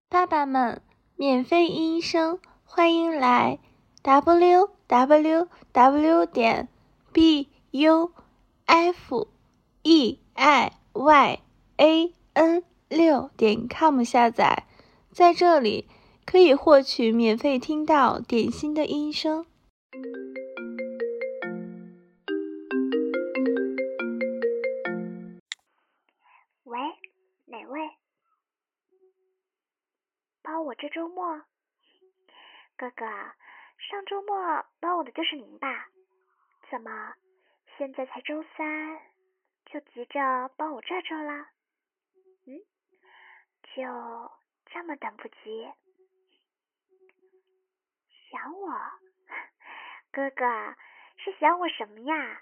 爸爸们，免费音声，欢迎来 www.bufeiyan6.com 下载，在这里可以获取免费听到点心的音声。 喂，哪位？包我这周末？哥哥，上周末包我的就是您吧？怎么，现在才周三，就急着包我这周啦？就这么等不及？想我？哥哥，是想我什么呀？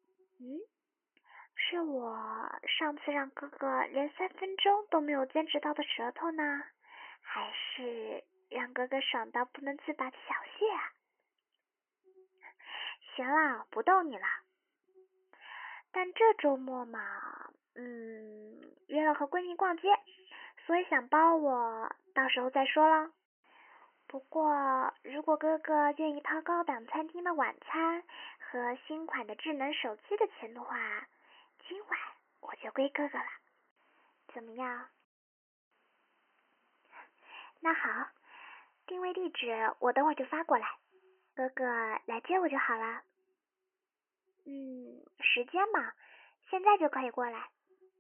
是我上次让哥哥连3分钟都没有坚持到的舌头呢，还是让哥哥爽到不能自拔的小穴啊？行了，不逗你了。但这周末嘛，约了和闺蜜逛街，所以想包我，到时候再说了。不过，如果哥哥愿意掏高档餐厅的晚餐和新款的智能手机的钱的话，今晚我就归哥哥了，怎么样？那好，定位地址我等会就发过来，哥哥来接我就好了。时间嘛，现在就可以过来。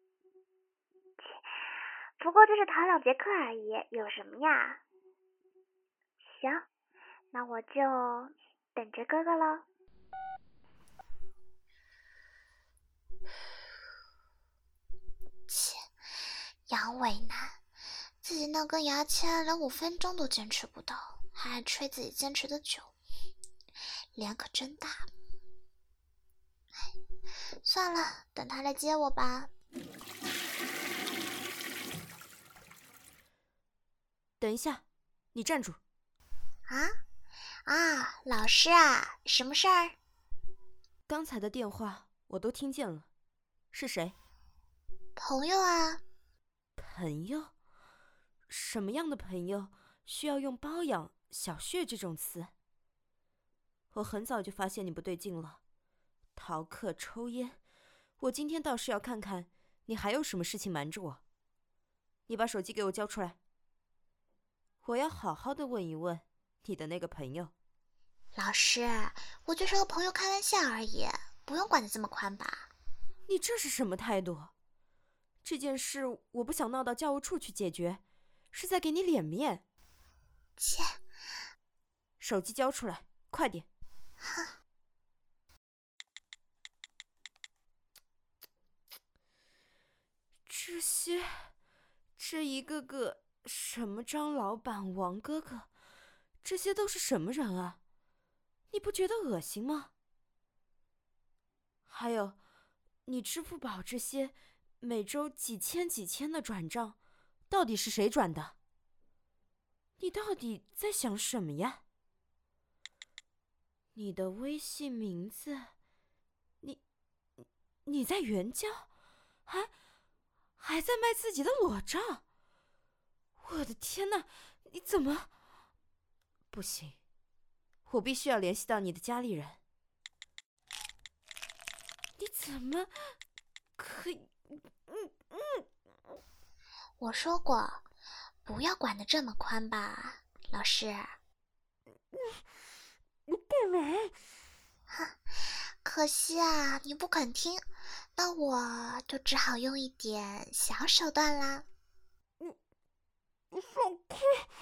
不过就是逃2节课而已，有什么呀？行，那我就等着哥哥喽。 切，杨伟男，自己那根牙签连5分钟都坚持不到，还爱吹自己坚持的久，脸可真大。算了，等他来接我吧。 等一下，你站住！ 老师啊，什么事儿？ 刚才的电话我都听见了，是谁？ 朋友啊。 朋友？什么样的朋友需要用包养、小穴这种词？我很早就发现你不对劲了，逃课、抽烟，我今天倒是要看看你还有什么事情瞒着我。你把手机给我交出来，我要好好的问一问你的那个朋友。 老师，我就是和朋友开玩笑而已，不用管得这么宽吧？ 你这是什么态度？这件事我不想闹到教务处去解决，是在给你脸面。 切！ 手机交出来，快点！这一个个什么张老板、王哥哥，这些都是什么人啊？你不觉得恶心吗？还有，你支付宝这些每周几千的转账，到底是谁转的？你到底在想什么呀？你的微信名字，你在援交，还在卖自己的裸照？我的天哪，你怎么？不行，我必须要联系到你的家里人。你怎么可以？ 我说过，不要管得这么宽吧，老师。 你干嘛？ 可惜啊，你不肯听，那我就只好用一点小手段啦。 你放开！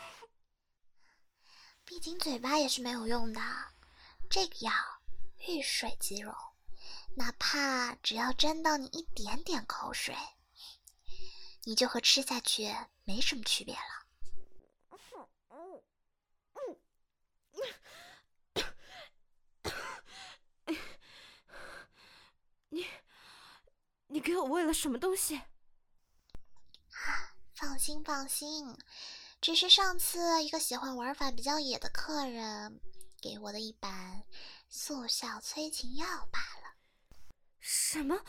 毕竟嘴巴也是没有用的，这个药遇水即溶，哪怕只要沾到你一点点口水，你就和吃下去没什么区别了。 你给我喂了什么东西？ 放心，只是上次一个喜欢玩法比较野的客人给我的一板速效催情药罢了。 什么？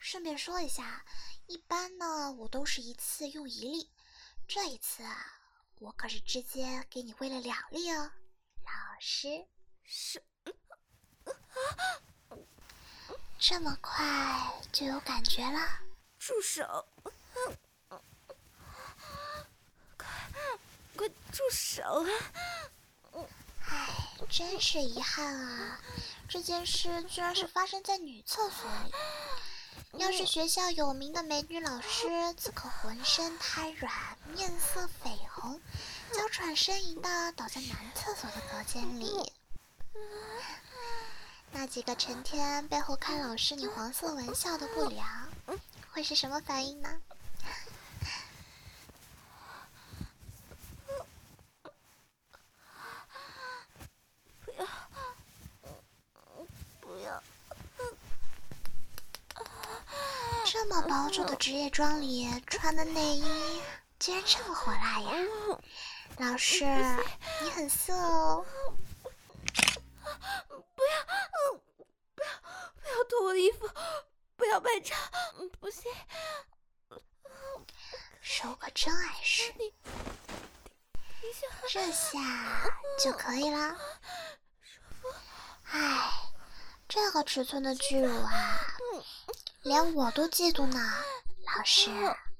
顺便说一下，一般呢我都是一次用1粒，这一次啊，我可是直接给你喂了2粒哦，老师。 是， 这么快就有感觉了？ 住手！快住手啊！ 唉，真是遗憾啊，这件事居然是发生在女厕所里。要是学校有名的美女老师，此刻浑身瘫软，面色绯红，娇喘呻吟的倒在男厕所的隔间里。那几个成天背后开老师你黄色玩笑的不良，会是什么反应呢？ 不要！ 这么薄重的职业装里穿的内衣，竟然这么火辣呀！老师，你很色哦。 不要脱我的衣服，不要拍照，不行！ 手可真碍事，这下就可以了。唉，这个尺寸的巨乳啊，连我都嫉妒呢，老师。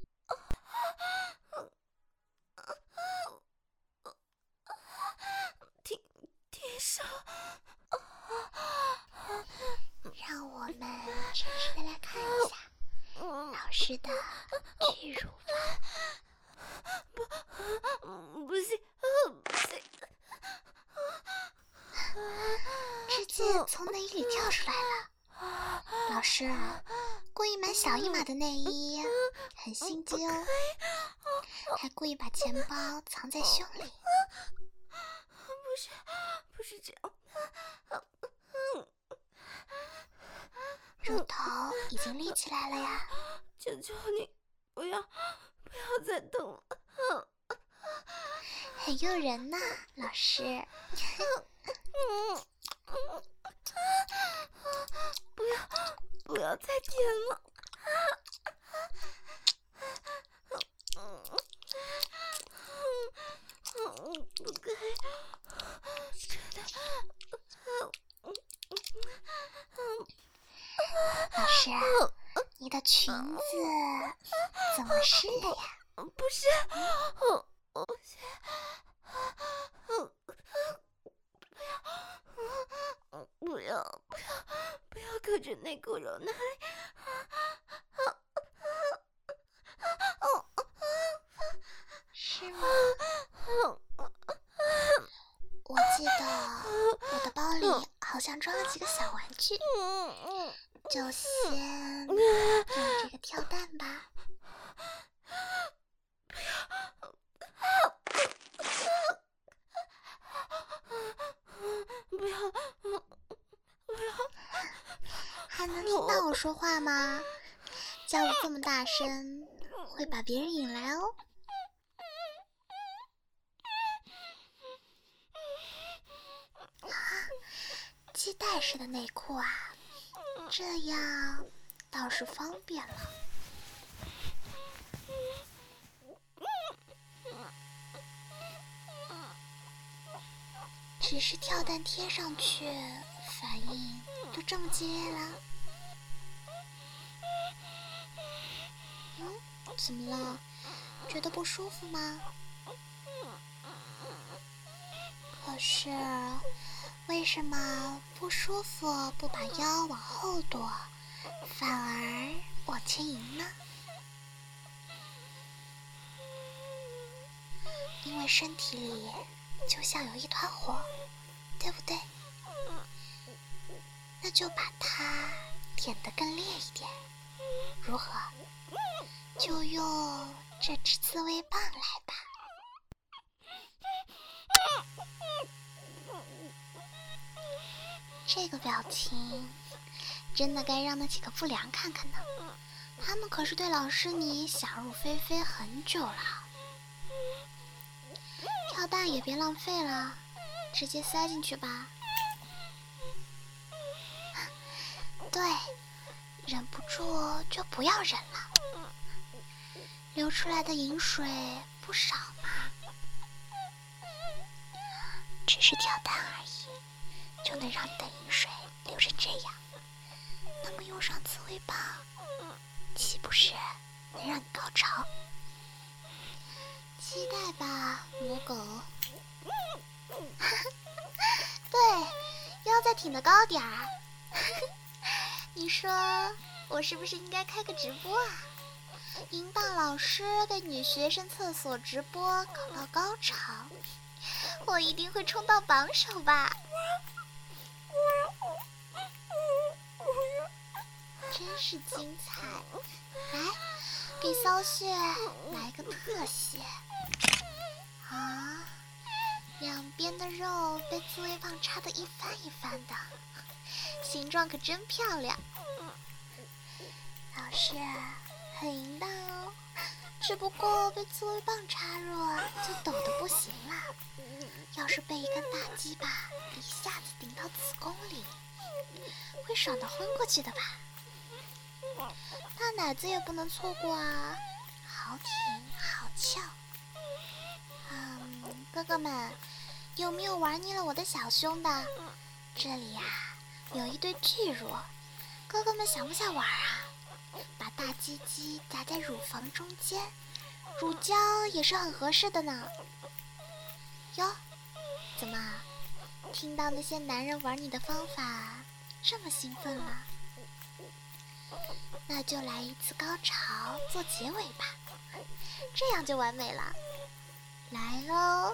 停手！ 让我们诚实的来看一下老师的巨乳吧。 不行！ 直接从内衣里跳出来了。老师，故意买小一码的内衣，很心机哦，还故意把钱包藏在胸里。 不是这样。 乳头已经立起来了呀！ 求求你，不要再动了！ 很诱人呢，老师。 不要再舔了！不可以！ 老师，你的裙子怎么湿了呀？ 不是，不要隔着内裤揉那里！ 是吗？我记得我的包里好像装了几个小玩具，就先用这个跳蛋吧。 不要！ 还能听到我说话吗？叫得这么大声，会把别人引来哦。系带式的内裤啊，这样倒是方便了。只是跳蛋贴上去，反应就这么激烈了。怎么了？觉得不舒服吗？可是为什么不舒服不把腰往后躲，反而往前迎呢？因为身体里就像有一团火，对不对？那就把它点得更烈一点，如何？就用这支自慰棒来吧。这个表情真的该让那几个不良看看呢，他们可是对老师你想入非非很久了。跳蛋也别浪费了，直接塞进去吧。对， 忍不住就不要忍了。流出来的饮水不少嘛，只是跳蛋而已，就能让你的饮水流成这样。那么用上刺猬棒，岂不是能让你高潮？期待吧，母狗。对，要再挺得高点儿。你说我是不是应该开个直播啊？淫荡老师给女学生厕所直播搞到高潮，我一定会冲到榜首吧。真是精彩！来，给骚穴来个特写啊！两边的肉被刺猬棒插得一翻一翻的，形状可真漂亮。老师很淫荡哦，只不过被刺猬棒插入就抖得不行了。要是被一根大鸡巴一下子顶到子宫里，会爽得昏过去的吧？大奶子也不能错过啊，好挺好翘。哥哥们，有没有玩腻了我的小胸的？这里呀，有一对巨乳，哥哥们想不想玩啊？把大鸡鸡夹在乳房中间，乳胶也是很合适的呢。哟，怎么听到那些男人玩你的方法这么兴奋了？那就来一次高潮做结尾吧，这样就完美了。来喽！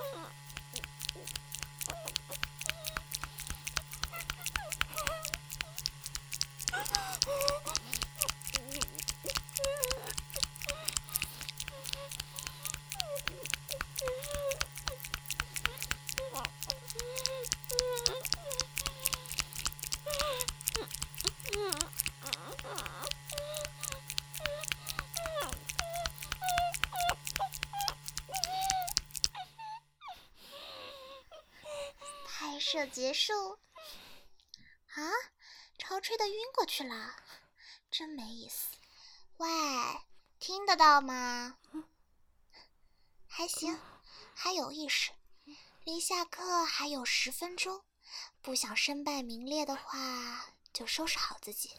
拍摄结束啊！潮吹得晕过去了，真没意思。喂，听得到吗？还行，还有意识。离下课还有10分钟，不想身败名裂的话，就收拾好自己。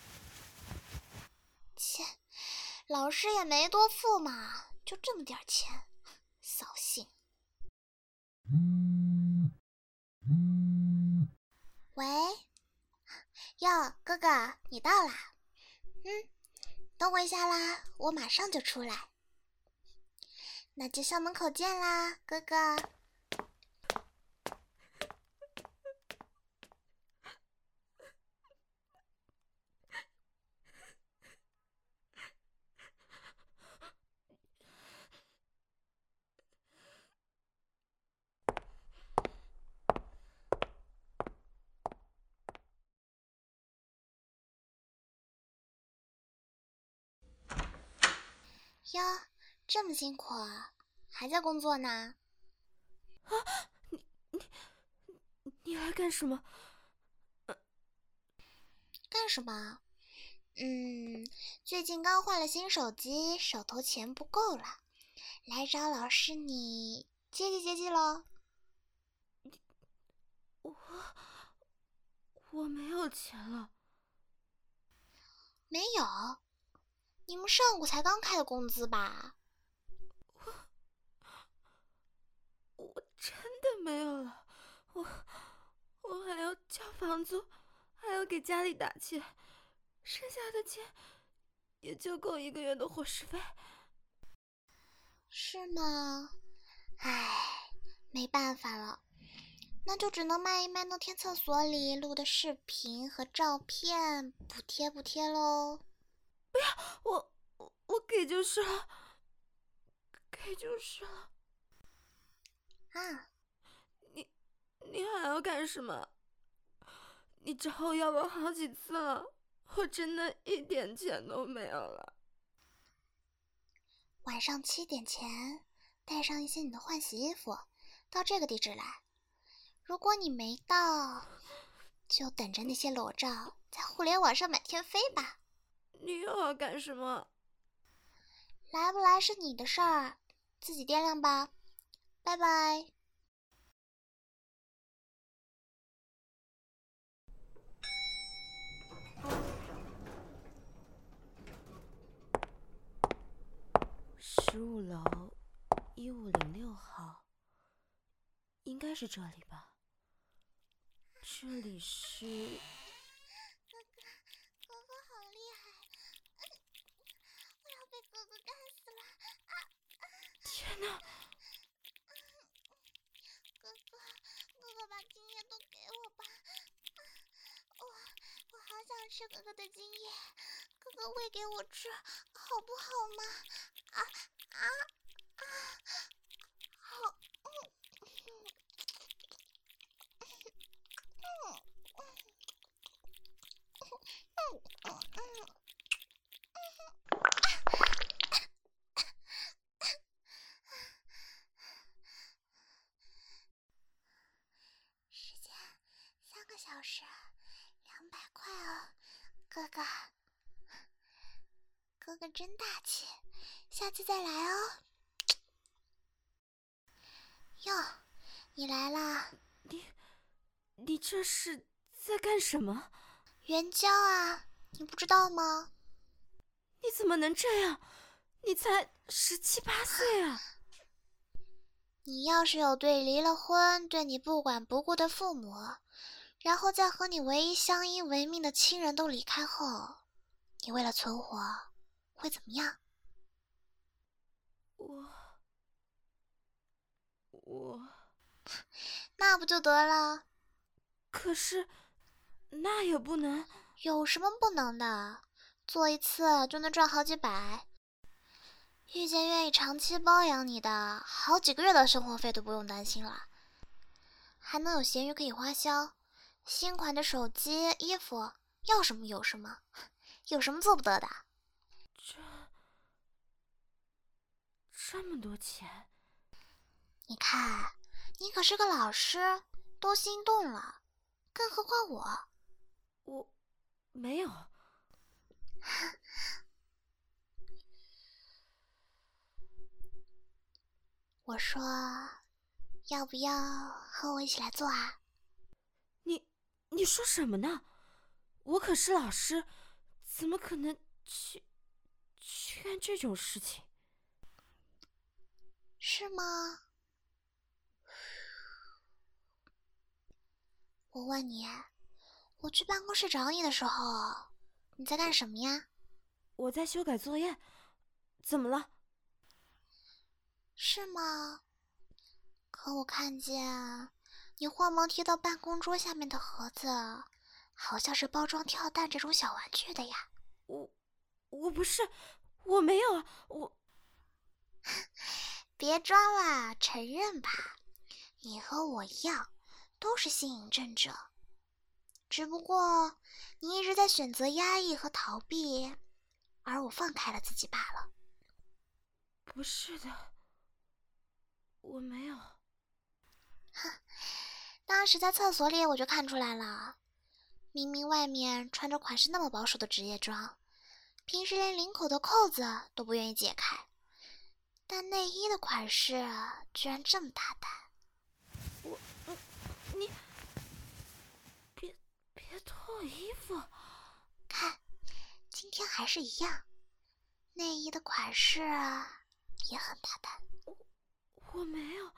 切，老师也没多付嘛，就这么点钱，扫兴。喂，哟，哥哥，你到啦？等我一下啦，我马上就出来。那就校门口见啦，哥哥。哟，这么辛苦啊，还在工作呢？ 啊，你来干什么？ 干什么？最近刚换了新手机，手头钱不够了，来找老师你接济接济咯。 我没有钱了。 没有？你们上午才刚开的工资吧？ 我真的没有了，我还要交房租，还要给家里打钱，剩下的钱也就够1个月的伙食费。 是吗？唉，没办法了，那就只能卖一卖那天厕所里录的视频和照片，补贴咯。 不要，我给就是了，给就是了。 啊， 你还要干什么？你找我要了好几次了，我真的一点钱都没有了。 晚上7点前带上一些你的换洗衣服到这个地址来，如果你没到，就等着那些裸照在互联网上满天飞吧。 你又要干什么？ 来不来是你的事儿，自己掂量吧。拜拜。 15楼1506号，应该是这里吧？这里是…… 哥哥好厉害，我要被哥哥干死了！ 天哪！ 哥哥把精液都给我吧，我好想吃哥哥的精液，哥哥喂给我吃，好不好吗？好，时间3个小时，200块哦，哥哥。哥哥真大气，下次再来哦。哟，你来啦！ 你这是在干什么？ 援交啊，你不知道吗？ 你怎么能这样？你才17、18岁啊！ 你要是有对离了婚、对你不管不顾的父母，然后在和你唯一相依为命的亲人都离开后，你为了存活，会怎么样？ 我…… 那不就得了？ 可是，那也不能…… 有什么不能的？做一次就能赚好几百。遇见愿意长期包养你的，好几个月的生活费都不用担心了，还能有闲鱼可以花销，新款的手机、衣服，要什么有什么，有什么做不得的？ 这么多钱？ 你看，你可是个老师，都心动了，更何况我。 我没有。 我说，要不要和我一起来做啊？ 你说什么呢？我可是老师，怎么可能去干这种事情？ 是吗？我问你，我去办公室找你的时候，你在干什么呀？ 我在修改作业。怎么了？ 是吗？可我看见你慌忙贴到办公桌下面的盒子，好像是包装跳蛋这种小玩具的呀。 我不是，我没有啊，我…… 别装了，承认吧，你和我一样，都是性瘾症者，只不过你一直在选择压抑和逃避，而我放开了自己罢了。 不是的，我没有。 哼，当时在厕所里我就看出来了，明明外面穿着款式那么保守的职业装，平时连领口的扣子都不愿意解开，但内衣的款式居然这么大胆。 你别脱我衣服！ 看，今天还是一样，内衣的款式也很大胆。 我没有。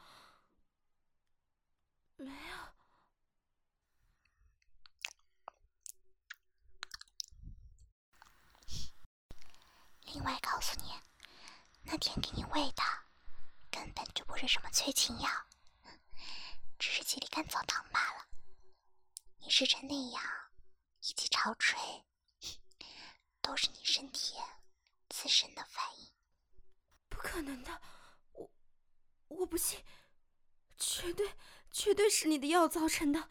另外告诉你，那天给你喂的根本就不是什么催情药，只是吉利甘草糖罢了。你试成那样，以及潮吹，都是你身体自身的反应。 不可能的，我不信，绝对是你的药造成的。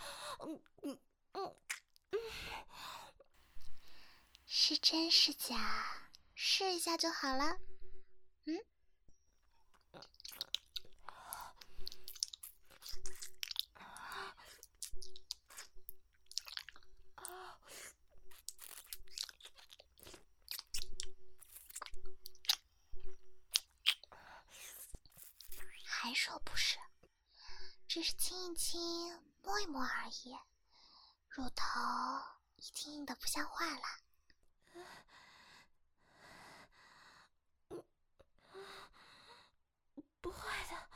是真是假，试一下就好了。 说不是，只是亲一亲，摸一摸而已。乳头已经硬得不像话了。 不会的。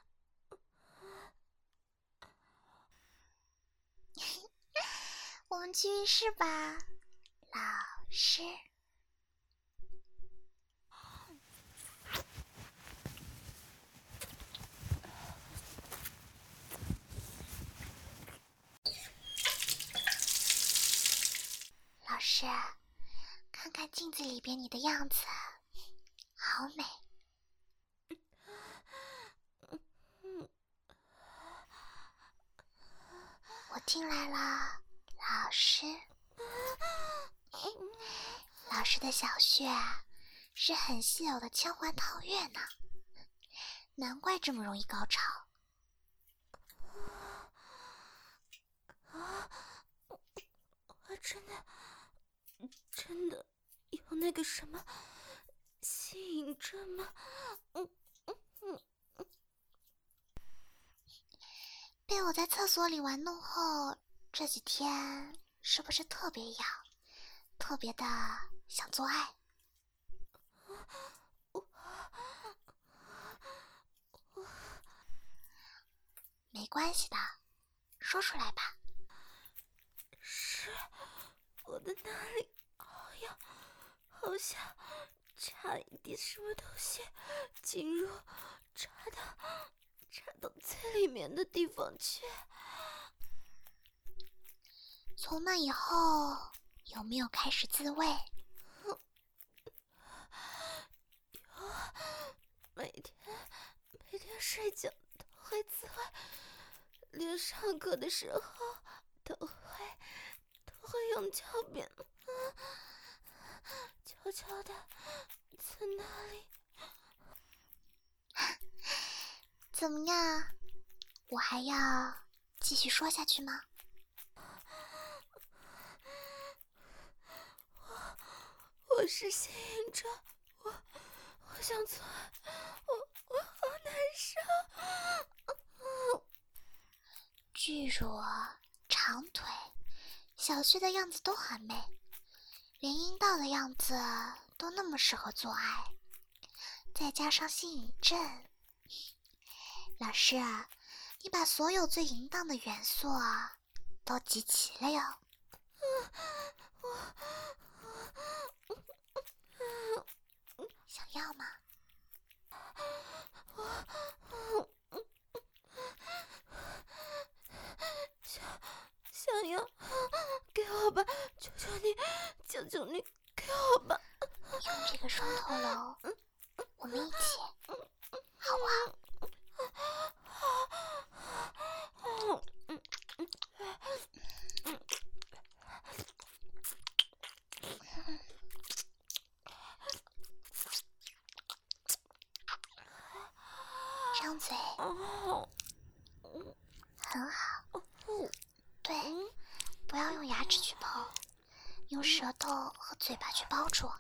我们去浴室吧，老师。老师，看看镜子里边你的样子，好美。我进来了，老师。老师的小穴是很稀有的枪环套月呢，难怪这么容易高潮。 我真的有那个什么吸引症吗？ 被我在厕所里玩弄后，这几天是不是特别痒，特别的想做爱？没关系的，说出来吧。 是我的哪里好痒，好想插一点什么东西进入，插到最里面的地方去。 从那以后，有没有开始自慰？ 有，每天睡觉都会自慰，连上课的时候都会用脚扁，悄悄的在那里。 怎么样？我还要继续说下去吗？ 我是吸引者，我想做爱，我好难受。 巨乳、长腿、小穴的样子都很美，连阴道的样子都那么适合做爱，再加上吸引症。老师，你把所有最淫荡的元素都集齐了哟。想要吗？ 想要，给我吧，求求你，给我吧。 用这个双头龙，我们一起，好不好？张嘴，很好。对，不要用牙齿去碰，用舌头和嘴巴去包住。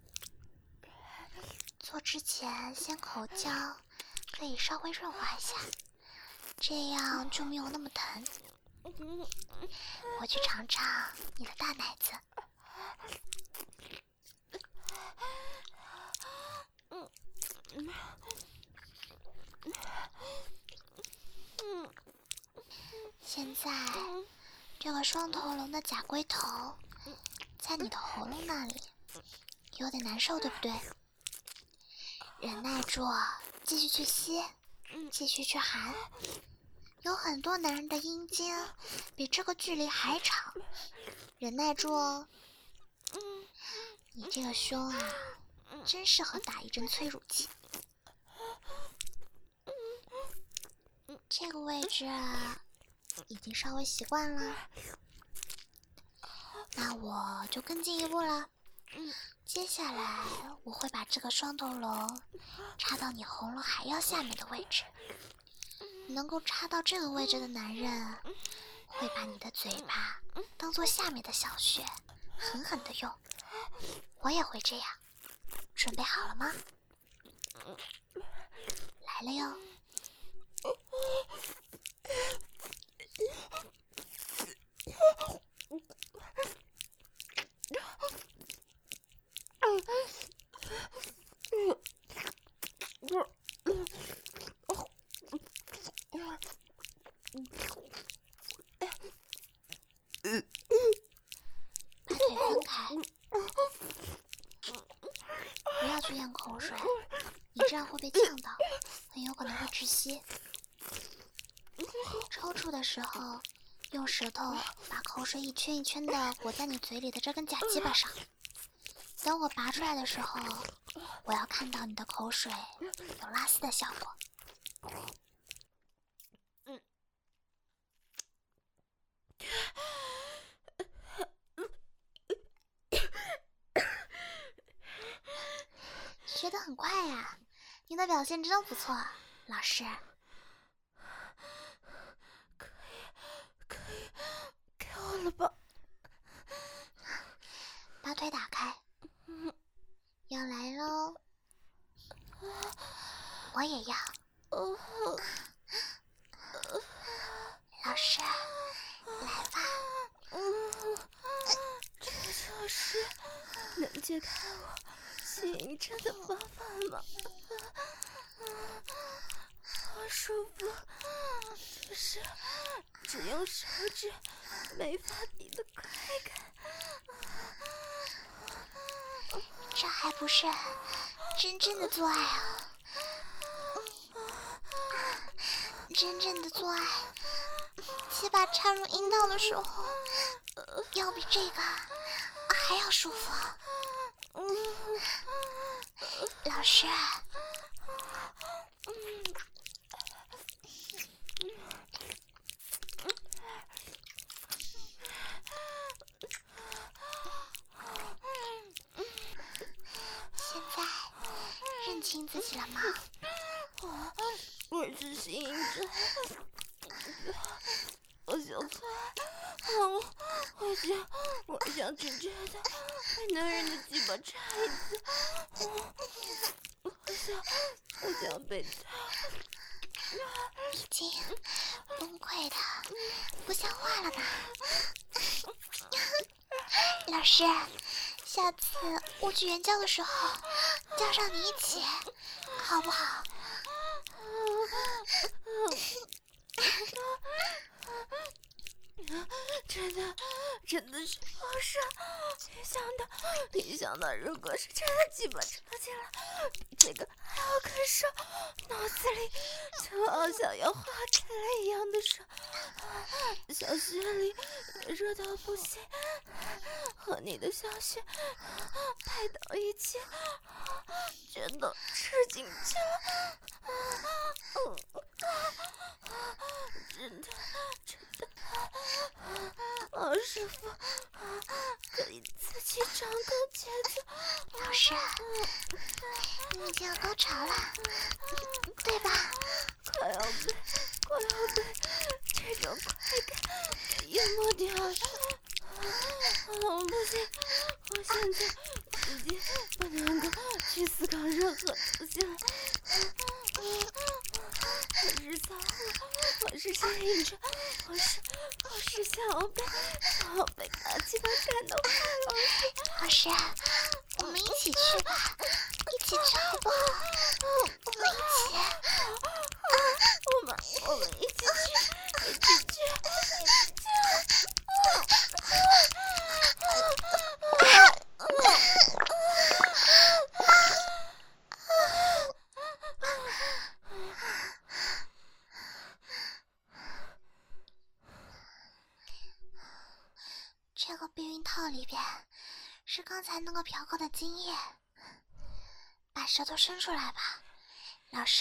做之前先口交，可以稍微润滑一下，这样就没有那么疼。我去尝尝你的大奶子。现在这个双头龙的假龟头在你的喉咙那里，有点难受，对不对？忍耐住，继续去吸，继续去含。有很多男人的阴茎比这个距离还长，忍耐住哦。你这个胸啊，真适合打一针催乳剂。这个位置已经稍微习惯了，那我就更进一步了。接下来我会把这个双头龙插到你喉咙还要下面的位置，能够插到这个位置的男人会把你的嘴巴当做下面的小穴，狠狠的用。我也会这样，准备好了吗？来了哟。 把腿分开，不要去咽口水，你这样会被呛到，很有可能会窒息。抽搐的时候，用舌头把口水一圈一圈的裹在你嘴里的这根假鸡巴上。等我拔出来的时候，我要看到你的口水有拉丝的效果。学得很快呀，你的表现真不错，老师。 可以，给我了吧？ 把腿打开，要来喽！我也要。老师，来吧。 这就是能解开我吸引着的方法吗？好舒服，就是只用手指没法比的快感。 这还不是真正的做爱啊！真正的做爱，鸡巴插入阴道的时候，要比这个还要舒服。老师，现在认清自己了吗？ 我是吸引者，我想做爱，我想直接的被男人的鸡巴插一次，我想被插。 已经崩溃的不像话了呢。老师，下次我去援交的时候叫上你一起，好不好？ 真的是好爽！一想到如果是真的鸡巴插进来，比这个还要更爽，脑子里就好像要化开了一样的爽，小穴里也热到不行，和你的小穴拍到一起，全都吃进去了。真的好舒服，可以自己掌控节奏。 老师，你已经要高潮了，对吧？ 快要被这种快感给淹没掉了。不行，我现在已经不能够去思考任何东西了。我是骚货，我是吸引者，我是想要被大鸡巴干的坏老师，我们一起去吧，一起去好不好？我们一起。 我们一起去。 这个避孕套里边是刚才那个嫖客的精液，把舌头伸出来吧，老师。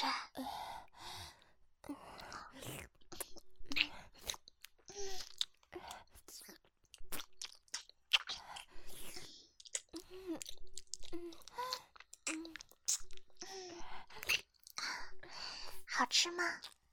好吃吗？